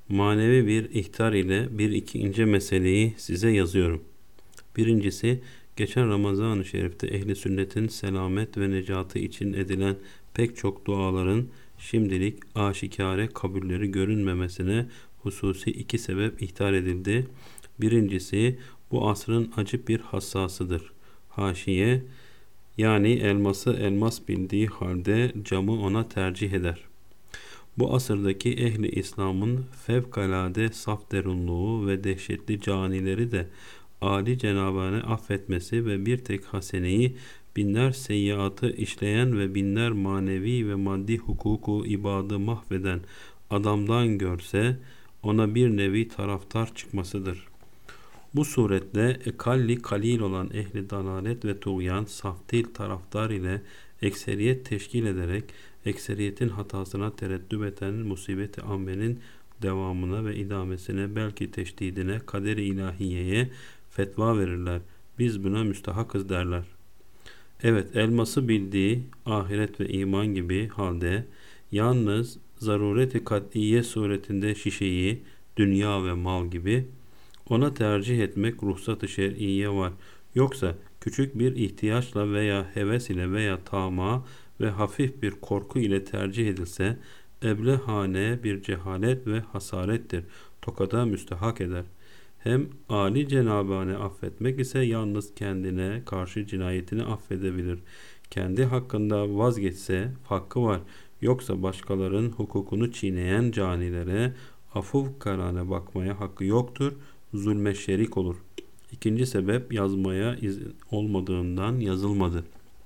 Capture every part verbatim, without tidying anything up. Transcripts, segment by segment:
Manevi bir ihtar ile bir iki ince meseleyi size yazıyorum. Birincisi, geçen Ramazan-ı Şerif'te ehli sünnetin selamet ve necatı için edilen pek çok duaların şimdilik aşikare kabulleri görünmemesine hususi iki sebep ihtar edildi. Birincisi, bu asrın acı bir hassasıdır. Haşiye, yani elması elmas bildiği halde camı ona tercih eder. Bu asırdaki ehli İslam'ın fevkalade saf derunluğu ve dehşetli canileri de âli Cenab-ı affetmesi ve bir tek haseneyi binler seyyiatı işleyen ve binler manevi ve maddi hukuku ibadı mahveden adamdan görse ona bir nevi taraftar çıkmasıdır. Bu suretle ekalli kalil olan ehli dalalet ve tuğyan saftil taraftar ile ekseriyet teşkil ederek ekseriyetin hatasına tereddüt eden musibeti ammenin devamına ve idamesine belki teşdidine kader-i ilahiyeye fetva verirler. Biz buna müstahakız derler. Evet, elması bildiği ahiret ve iman gibi halde yalnız zaruret-i kat'iye suretinde şişeyi, dünya ve mal gibi ona tercih etmek ruhsat-ı şer'iye var. Yoksa küçük bir ihtiyaçla veya heves ile veya tama ve hafif bir korku ile tercih edilse eblehane bir cehalet ve hasarettir. Tokada müstehak eder. Hem âli Cenab-ı affetmek ise yalnız kendine karşı cinayetini affedebilir. Kendi hakkında vazgeçse hakkı var. Yoksa başkalarının hukukunu çiğneyen canilere afuv karane bakmaya hakkı yoktur. Zulme şerik olur. İkinci sebep yazmaya izin olmadığından yazılmadı.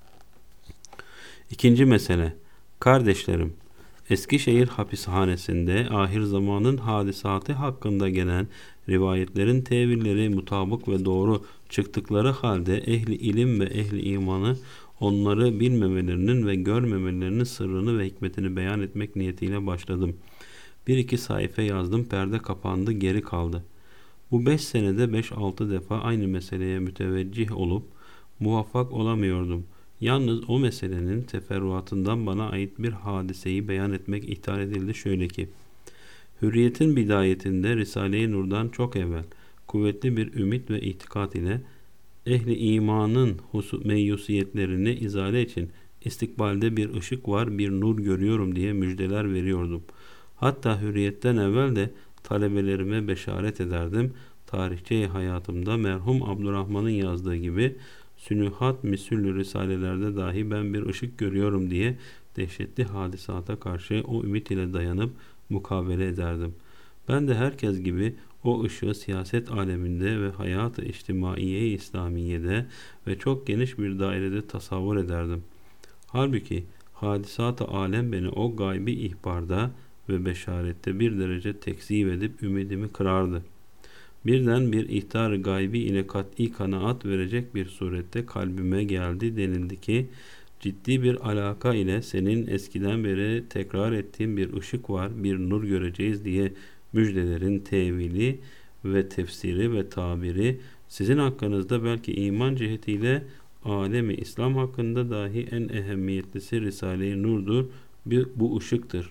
İkinci mesele. Kardeşlerim, Eskişehir hapishanesinde ahir zamanın hadisatı hakkında gelen rivayetlerin tevilleri mutabık ve doğru çıktıkları halde ehli ilim ve ehli imanı onları bilmemelerinin ve görmemelerinin sırrını ve hikmetini beyan etmek niyetiyle başladım. Bir iki sayfa yazdım, perde kapandı, geri kaldı. Bu beş senede beş altı defa aynı meseleye müteveccih olup muvaffak olamıyordum. Yalnız o meselenin teferruatından bana ait bir hadiseyi beyan etmek ihtar edildi şöyle ki: Hürriyet'in bidayetinde Risale-i Nur'dan çok evvel kuvvetli bir ümit ve itikat ile ehli imanın meyyusiyetlerini izale için istikbalde bir ışık var, bir nur görüyorum diye müjdeler veriyordum. Hatta Hürriyet'ten evvel de talebelerime beşaret ederdim. Tarihçe hayatımda merhum Abdurrahman'ın yazdığı gibi sünühat misüllü risalelerde dahi ben bir ışık görüyorum diye dehşetli hadisata karşı o ümit ile dayanıp mukabele ederdim. Ben de herkes gibi o ışığı siyaset aleminde ve hayat-ı içtimaiye-i İslamiye'de ve çok geniş bir dairede tasavvur ederdim. Halbuki hadisat-ı alem beni o gaybi ihbarda ve beşarette bir derece tekzip edip ümidimi kırardı. Birden bir ihtar gaybi ile kat'i kanaat verecek bir surette kalbime geldi, denildi ki ciddi bir alaka ile senin eskiden beri tekrar ettiğin bir ışık var, bir nur göreceğiz diye müjdelerin tevili ve tefsiri ve tabiri sizin hakkınızda belki iman cihetiyle alemi İslam hakkında dahi en ehemmiyetlisi Risale-i Nur'dur, bir, bu ışıktır.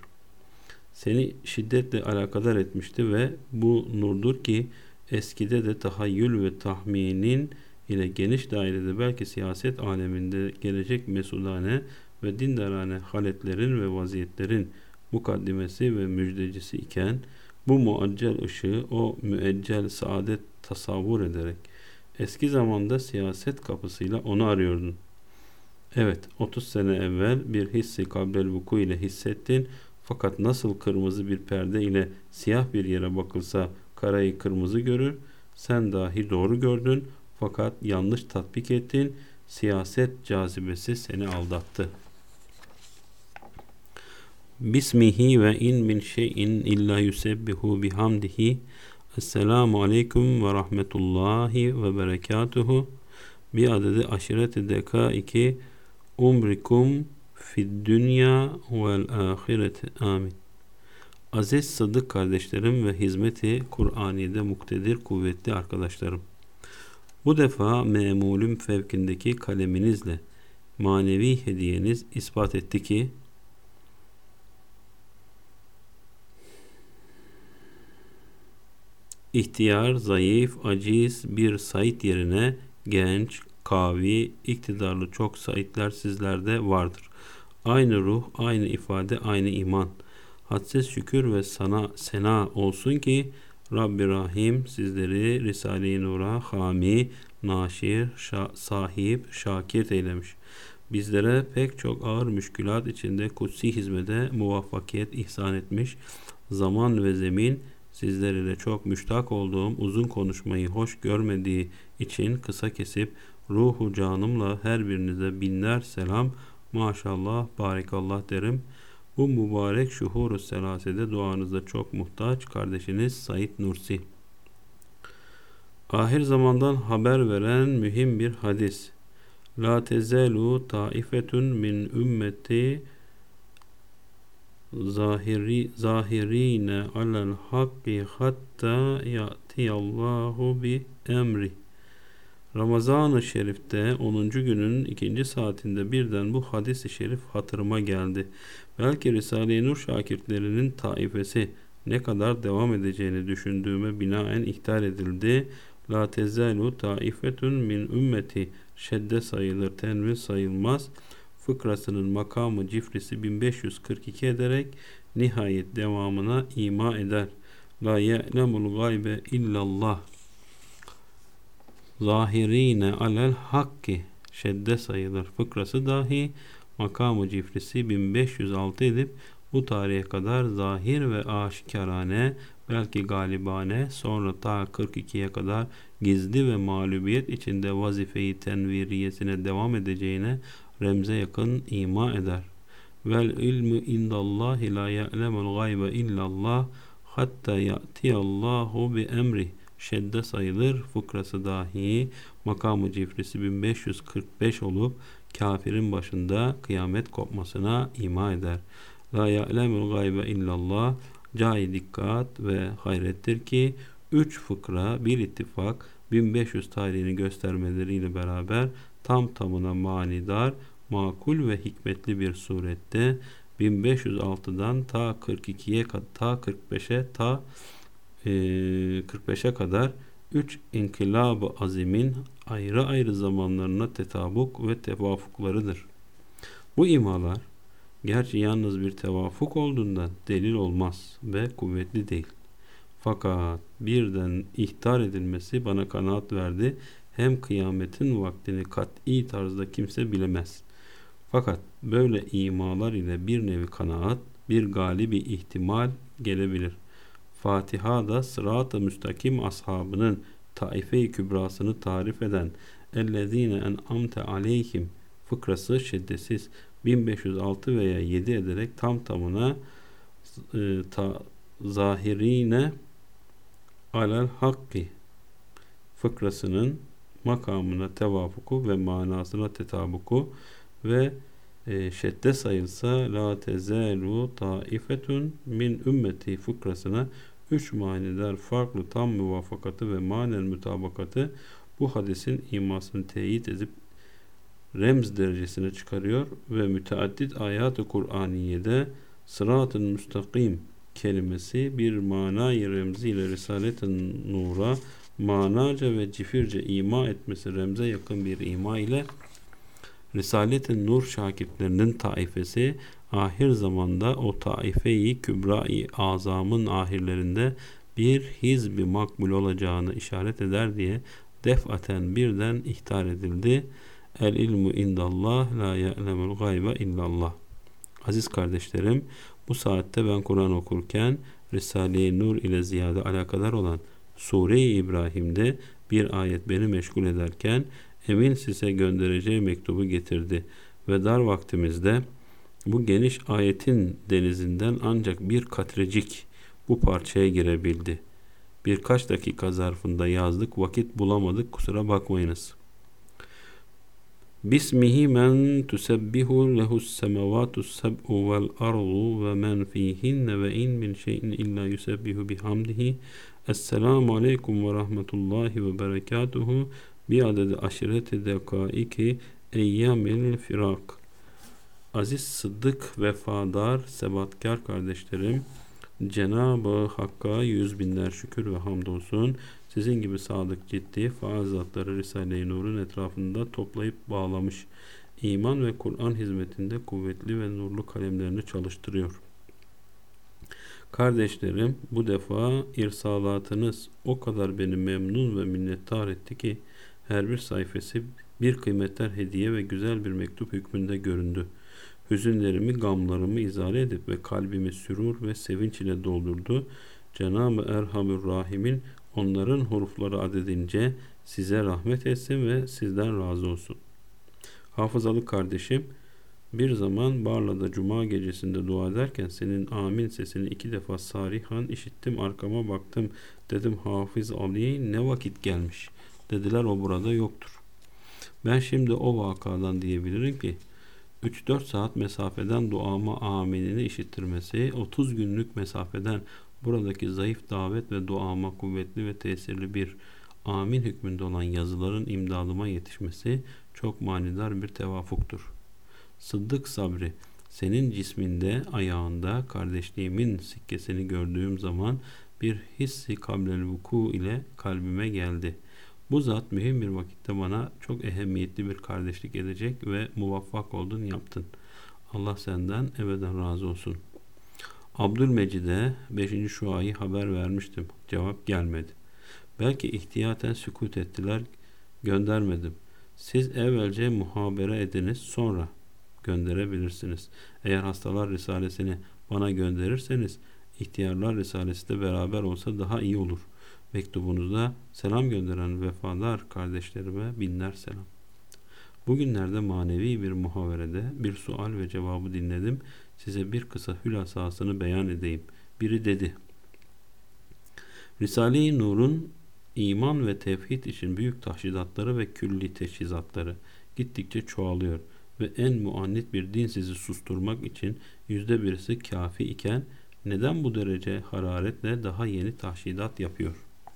Seni şiddetle alakadar etmişti ve bu nurdur ki eskide de tahayyül ve tahminin ile geniş dairede belki siyaset aleminde gelecek mesudane ve dindarane haletlerin ve vaziyetlerin mukaddimesi ve müjdecisi iken bu muaccel ışığı o müeccel saadet tasavvur ederek eski zamanda siyaset kapısıyla onu arıyordun. Evet, otuz sene evvel bir hissi kablel vuku ile hissettin, fakat nasıl kırmızı bir perde ile siyah bir yere bakılsa karayı kırmızı görür, sen dahi doğru gördün fakat yanlış tatbik ettin, siyaset cazibesi seni aldattı. Bismihi ve in min şeyin illa yusebbihu bihamdihi. Esselamu aleyküm ve rahmetullahi ve berekatuhu. Bir adedi aşireti dekaiki umrikum fid dünya vel ahireti. Amin. Aziz Sadık kardeşlerim ve hizmeti Kur'aniye'de muktedir kuvvetli arkadaşlarım. Bu defa memulüm fevkindeki kaleminizle manevi hediyeniz ispat etti ki İhtiyar, zayıf, aciz bir Said yerine genç, kavi, iktidarlı çok Saidler sizlerde vardır. Aynı ruh, aynı ifade, aynı iman. Hadsiz şükür ve sana sena olsun ki Rabbi Rahim sizleri Risale-i Nur'a hami, naşir, şa- sahip, şakir eylemiş. Bizlere pek çok ağır müşkülat içinde kutsi hizmete muvaffakiyet ihsan etmiş. Zaman ve zemin sizler ile çok müştak olduğum uzun konuşmayı hoş görmediği için kısa kesip ruhu canımla her birinize binler selam, maşallah, barikallah derim. Bu mübarek şuhur-u selasede duanızda çok muhtaç kardeşiniz Said Nursi. Ahir zamandan haber veren mühim bir hadis. La tezelu taifetun min ümmeti zahiri zahirine alel hakki hatta ya'tiyallahu bi emri. Ramazan-ı Şerif'te onuncu günün ikinci saatinde birden bu hadis-i şerif hatırıma geldi. Belki Risale-i Nur şakirtlerinin taifesi ne kadar devam edeceğini düşündüğüme binaen ihtar edildi. La tezalu taifetun min ümmeti şedde sayılır, tenvin sayılmaz. Fıkrasının makamı cifrisi bin beş yüz kırk iki ederek nihayet devamına ima eder. La ye'lemul gaybe illallah. Zahirine alel hakki şedde sayılır. Fıkrası dahi makamı cifrisi bin beş yüz altı edip bu tarihe kadar zahir ve aşikarane, belki galibane, sonra ta kırk ikiye kadar gizli ve mağlubiyet içinde vazifeyi tenviriyesine devam edeceğine remze yakın ima eder. Vel ilmu indallahi la ya'lemul gaybe illallah hatta ya'tiyallahu bi emri şedde sayılır. Fıkrası dahi makamı cifrisi bin beş yüz kırk beş olup kafirin başında kıyamet kopmasına ima eder. La ya'lemul gaybe illallah. Cai dikkat ve hayrettir ki üç fıkra bir ittifak bin beş yüz tarihini göstermeleriyle beraber tam tamına manidar, makul ve hikmetli bir surette bin beş yüz altıdan ta kırk ikiye ta kırk beşe ta kırk beşe kadar üç inkılab-ı azimin ayrı ayrı zamanlarına tetabuk ve tevafuklarıdır. Bu imalar gerçi yalnız bir tevafuk olduğundan delil olmaz ve kuvvetli değil. Fakat birden ihtar edilmesi bana kanaat verdi. Hem kıyametin vaktini kat'i tarzda kimse bilemez. Fakat böyle imalar ile bir nevi kanaat, bir galibi ihtimal gelebilir. Fatiha'da sırat-ı müstakim ashabının taife-i kübrasını tarif eden ellezine en'amte aleyhim fıkrası şiddesiz bin beş yüz altı veya yedi ederek tam tamına e, ta, zahirine alel hakki fıkrasının makamına tevafuku ve manasına tetabuku ve e, şedde sayılsa la tezelu taifetun min ümmeti fıkrasına üç manidar farklı tam muvafakatı ve manen mütabakatı bu hadisin imasını teyit edip remz derecesine çıkarıyor ve müteaddit ayat-ı Kur'aniye'de sırat-ı müstakim kelimesi bir manayı remziyle Risalet-i Nur'a manaca ve cifirce ima etmesi remze yakın bir ima ile Risalet-i Nur şakirtlerinin taifesi ahir zamanda o taife-i kübra-i azamın ahirlerinde bir hizb-i makbul olacağını işaret eder diye defaten birden ihtar edildi. El ilmu indallah la ya'lemul gaybe illallah. Aziz kardeşlerim, bu saatte ben Kur'an okurken Risale-i Nur ile ziyade alakadar olan Sure-i İbrahim'de bir ayet beni meşgul ederken emin size göndereceği mektubu getirdi ve dar vaktimizde bu geniş ayetin denizinden ancak bir katrecik bu parçaya girebildi. Birkaç dakika zarfında yazdık, vakit bulamadık, kusura bakmayınız. Bismihi men tusebbihu lehus semawatus seb'u vel ardu ve men fihinne ve in min şeyin illa yusebbihu bihamdihi. Esselamu aleyküm ve rahmetullahi ve berekatuhu bi adedi aşireti dekaiki eyyamil firak. Aziz, sıddık, vefadar, sebatkar kardeşlerim, Cenab-ı Hakk'a yüz binler şükür ve hamdolsun. Sizin gibi sadık, ciddi, faal zatları Risale-i Nur'un etrafında toplayıp bağlamış. İman ve Kur'an hizmetinde kuvvetli ve nurlu kalemlerini çalıştırıyor. Kardeşlerim, bu defa irsalatınız o kadar beni memnun ve minnettar etti ki her bir sayfası bir kıymetli hediye ve güzel bir mektup hükmünde göründü. Hüzünlerimi, gamlarımı izale edip ve kalbimi sürur ve sevinç ile doldurdu. Cenab-ı Erhamür Rahim'in onların hurufları adedince size rahmet etsin ve sizden razı olsun. Hafızalı kardeşim, bir zaman Barla'da cuma gecesinde dua ederken senin amin sesini iki defa sarihan işittim, arkama baktım, dedim Hafız Ali ne vakit gelmiş, dediler o burada yoktur. Ben şimdi o vakadan diyebilirim ki üç dört saat mesafeden duama aminini işittirmesi, otuz günlük mesafeden buradaki zayıf davet ve duama kuvvetli ve tesirli bir amin hükmünde olan yazıların imdadıma yetişmesi çok manidar bir tevafuktur. Sıddık Sabri, senin cisminde, ayağında kardeşliğimin sikkesini gördüğüm zaman bir hissi kablel vuku ile kalbime geldi. Bu zat mühim bir vakitte bana çok ehemmiyetli bir kardeşlik edecek ve muvaffak oldun, yaptın. Allah senden ebeden razı olsun. Abdülmecid'e beşinci şuayı haber vermiştim. Cevap gelmedi. Belki ihtiyaten sükut ettiler, göndermedim. Siz evvelce muhabere ediniz, sonra gönderebilirsiniz. Eğer hastalar risalesini bana gönderirseniz ihtiyarlar risalesi de beraber olsa daha iyi olur. Mektubunuzda selam gönderen vefadar kardeşlerime binler selam. Bugünlerde manevi bir muhaverede bir sual ve cevabı dinledim. Size bir kısa hülasasını beyan edeyim. Biri dedi: Risale-i Nur'un iman ve tevhid için büyük tahşidatları ve külli teçhizatları gittikçe çoğalıyor ve en muannit bir din sizi susturmak için yüzde birisi kafi iken neden bu derece hararetle daha yeni tahşidat yapıyor?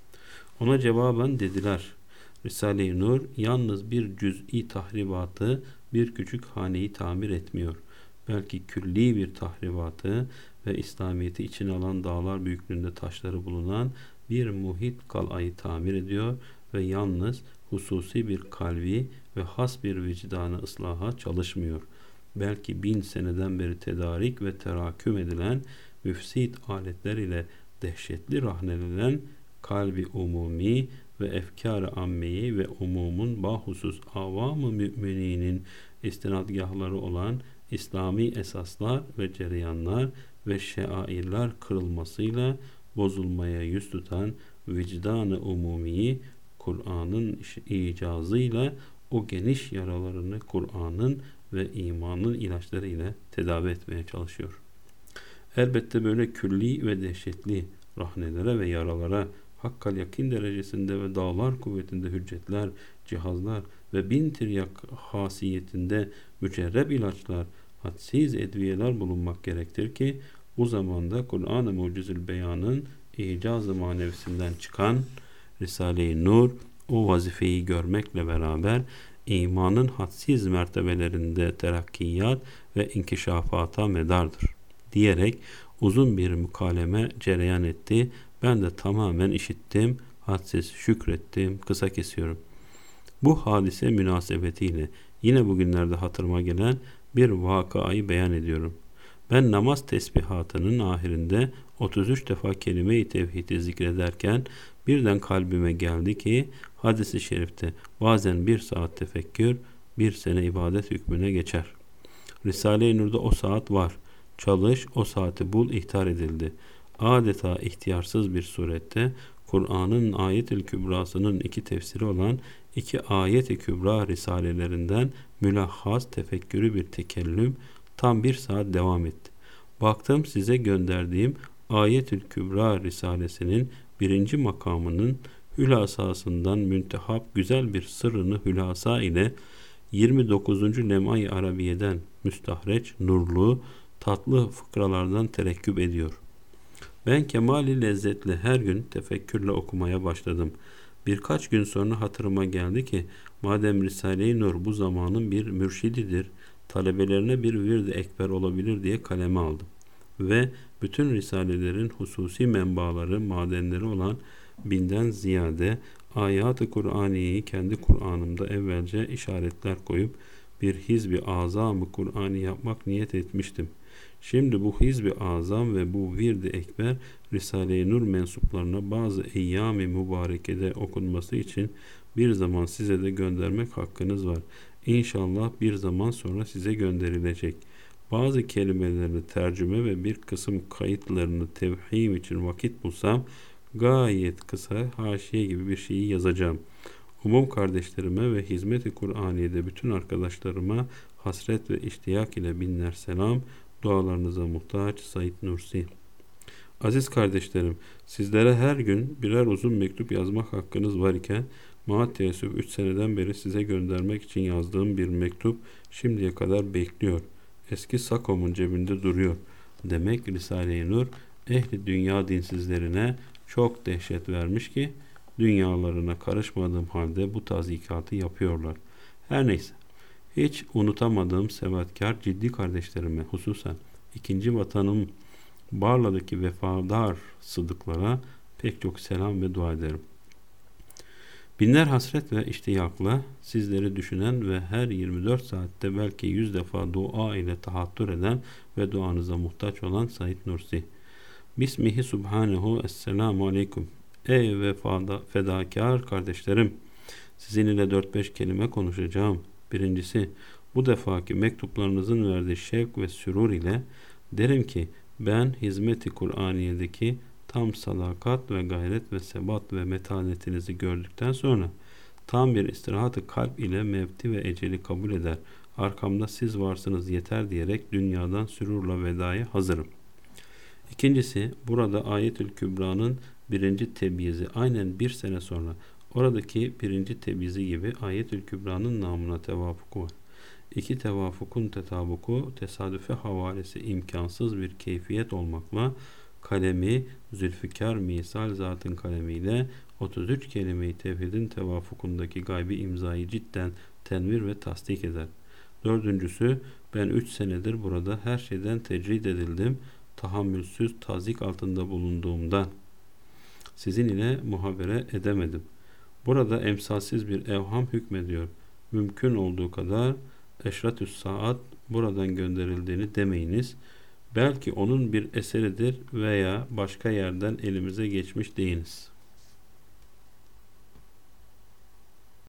Ona cevaben dediler: Risale-i Nur yalnız bir cüz'i tahribatı, bir küçük haneyi tamir etmiyor. Belki külli bir tahribatı ve İslamiyet'i içine alan dağlar büyüklüğünde taşları bulunan bir muhit kalayı tamir ediyor ve yalnız hususi bir kalbi ve has bir vicdanı ıslaha çalışmıyor. Belki bin seneden beri tedarik ve teraküm edilen müfsit aletler ile dehşetli rahnelenen kalbi umumi ve efkar-ı ammeyi ve umumun bahusus avam-ı mümininin istinadgahları olan İslami esaslar ve cereyanlar ve şairler kırılmasıyla bozulmaya yüz tutan vicdan-ı umumiyi Kur'an'ın icazıyla o geniş yaralarını Kur'an'ın ve imanın ilaçları ile tedavi etmeye çalışıyor. Elbette böyle külli ve dehşetli rahnelere ve yaralara hakkal yakin derecesinde ve dağlar kuvvetinde hüccetler, cihazlar ve bin tiryak hasiyetinde mücerreb ilaçlar, hadsiz edviyeler bulunmak gerektir ki bu zamanda Kur'an-ı Mucizül Beyan'ın icaz-ı manevisinden çıkan Risale-i Nur o vazifeyi görmekle beraber imanın hadsiz mertebelerinde terakkiyat ve inkişafata medardır diyerek uzun bir mükaleme cereyan etti. Ben de tamamen işittim, hadsiz şükrettim, kısa kesiyorum. Bu hadise münasebetiyle yine bugünlerde hatırıma gelen bir vakayı beyan ediyorum. Ben namaz tesbihatının ahirinde otuz üç defa kelime-i tevhidi zikrederken birden kalbime geldi ki hadis-i şerifte bazen bir saat tefekkür bir sene ibadet hükmüne geçer. Risale-i Nur'da o saat var. Çalış, o saati bul ihtar edildi. Adeta ihtiyarsız bir surette Kur'an'ın ayet-i kübrasının iki tefsiri olan iki ayet-i kübra risalelerinden mülahhaz tefekkürü bir tekellüm tam bir saat devam etti. Baktım size gönderdiğim ayet-i kübra risalesinin birinci makamının hülasasından müntehap güzel bir sırrını hülasa ile yirmi dokuzuncu Lem'ay Arabiye'den müstahreç, nurlu, tatlı fıkralardan terekküp ediyor. Ben kemali lezzetle her gün tefekkürle okumaya başladım. Birkaç gün sonra hatırıma geldi ki madem Risale-i Nur bu zamanın bir mürşididir, talebelerine bir vird-i ekber olabilir diye kaleme aldım. Ve bütün risalelerin hususi menbaları, madenleri olan binden ziyade ayat-ı Kur'aniyeyi kendi Kur'an'ımda evvelce işaretler koyup bir hizb-i azam-ı Kur'ani yapmak niyet etmiştim. Şimdi bu hizb-i azam ve bu vird-i ekber Risale-i Nur mensuplarına bazı eyyam-ı mübarekede okunması için bir zaman size de göndermek hakkınız var. İnşallah bir zaman sonra size gönderilecek. Bazı kelimelerini tercüme ve bir kısım kayıtlarını tevhim için vakit bulsam gayet kısa haşiye gibi bir şeyi yazacağım. Umum kardeşlerime ve hizmet-i Kur'aniye'de bütün arkadaşlarıma hasret ve iştiyak ile binler selam, dualarınıza muhtaç Said Nursi. Aziz kardeşlerim, sizlere her gün birer uzun mektup yazmak hakkınız var iken, maat teessüf üç seneden beri size göndermek için yazdığım bir mektup şimdiye kadar bekliyor. Eski sakomun cebinde duruyor. Demek Risale-i Nur, ehli dünya dinsizlerine çok dehşet vermiş ki, dünyalarına karışmadığım halde bu tazikatı yapıyorlar. Her neyse, hiç unutamadığım sebatkar ciddi kardeşlerime, hususen ikinci vatanım Barla'daki vefadar sıdıklara pek çok selam ve dua ederim. Binler hasret ve iştiyakla sizleri düşünen ve her yirmi dört saatte belki yüz defa dua ile tahattür eden ve duanıza muhtaç olan Said Nursi. Bismihi Subhanehu Esselamu Aleyküm. Ey vefada, fedakar kardeşlerim, sizin ile dört beş kelime konuşacağım. Birincisi, bu defaki mektuplarınızın verdiği şevk ve sürur ile derim ki, ben hizmet-i Kur'aniye'deki tam sadakat ve gayret ve sebat ve metanetinizi gördükten sonra tam bir istirahat-ı kalp ile mevti ve eceli kabul eder. Arkamda siz varsınız yeter diyerek dünyadan sürurla vedaya hazırım. İkincisi, burada Ayetül Kübra'nın birinci tebyizi aynen bir sene sonra oradaki birinci tebyizi gibi Ayetül Kübra'nın namına tevafuku var. İki tevafukun tetabuku tesadüfe havalesi imkansız bir keyfiyet olmakla kalemi Zülfikar misal zatın kalemiyle otuz üç kelime-i tevhidin tevafukundaki gaybi imzayı cidden tenvir ve tasdik eder. Dördüncüsü, ben üç senedir burada her şeyden tecrid edildim, tahammülsüz tazik altında bulunduğumdan sizin ile muhabere edemedim. Burada emsalsiz bir evham hükmediyor. Mümkün olduğu kadar eşratü's saat buradan gönderildiğini demeyiniz. Belki onun bir eseridir veya başka yerden elimize geçmiş deyiniz.